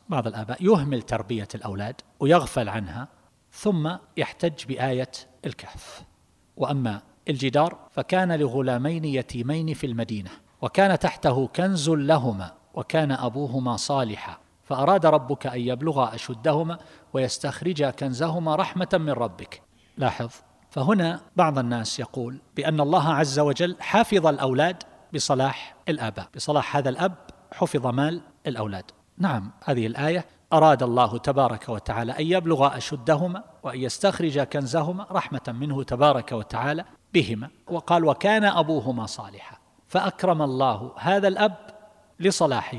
بعض الآباء يهمل تربية الأولاد ويغفل عنها، ثم يحتج بآية الكهف. وأما الجدار فكان لغلامين يتيمين في المدينة وكان تحته كنز لهما وكان أبوهما صالحا فأراد ربك أن يبلغا أشدهما ويستخرجا كنزهما رحمة من ربك. لاحظ، فهنا بعض الناس يقول بأن الله عز وجل حافظ الأولاد بصلاح الآباء، بصلاح هذا الأب حفظ مال الأولاد. نعم، هذه الآية أراد الله تبارك وتعالى أن يبلغ أشدهما وأن يستخرج كنزهما رحمة منه تبارك وتعالى بهما، وقال وكان أبوهما صالحا، فأكرم الله هذا الأب لصلاحه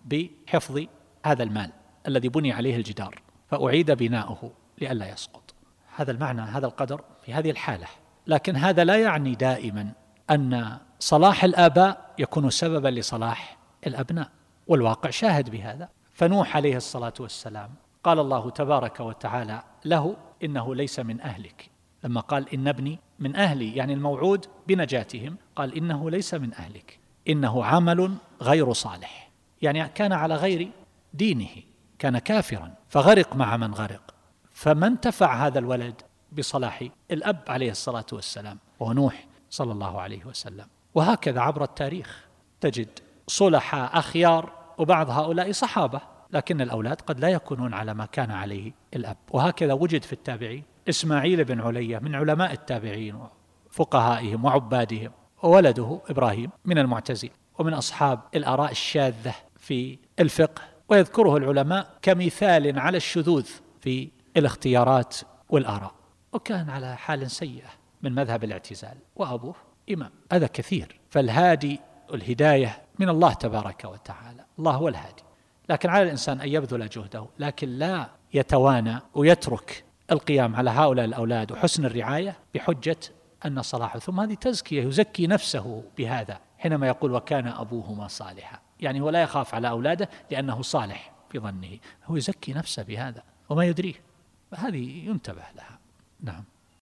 بحفظ هذا المال الذي بني عليه الجدار، فأعيد بناؤه لئلا يسقط. هذا المعنى، هذا القدر في هذه الحالة. لكن هذا لا يعني دائما أن صلاح الآباء يكون سببا لصلاح الأبناء، والواقع شاهد بهذا. فنوح عليه الصلاة والسلام قال الله تبارك وتعالى له إنه ليس من أهلك، لما قال إن ابني من أهلي، يعني الموعود بنجاتهم، قال إنه ليس من أهلك إنه عمل غير صالح، يعني كان على غير دينه، كان كافرا فغرق مع من غرق. فما انتفع هذا الولد بصلاح الأب عليه الصلاة والسلام ونوح صلى الله عليه وسلم. وهكذا عبر التاريخ تجد صلحاء أخيار، وبعض هؤلاء صحابة، لكن الأولاد قد لا يكونون على ما كان عليه الأب. وهكذا وجد في التابعين إسماعيل بن علية من علماء التابعين وفقهائهم وعبادهم، وولده إبراهيم من المعتزلة ومن أصحاب الآراء الشاذة في الفقه، ويذكره العلماء كمثال على الشذوذ في الاختيارات والآراء، وكان على حال سيئة من مذهب الاعتزال، وأبوه إمام. هذا كثير. فالهادي والهداية من الله تبارك وتعالى، الله هو الهادي، لكن على الإنسان أن يبذل جهده، لكن لا يتوانى ويترك القيام على هؤلاء الأولاد وحسن الرعاية بحجة أن صلاحه. ثم هذه تزكية، يزكي نفسه بهذا حينما يقول وكان أبوهما صالحا، يعني هو لا يخاف على أولاده لأنه صالح في ظنه، هو يزكي نفسه بهذا وما يدريه، فهذه ينتبه لها. نعم.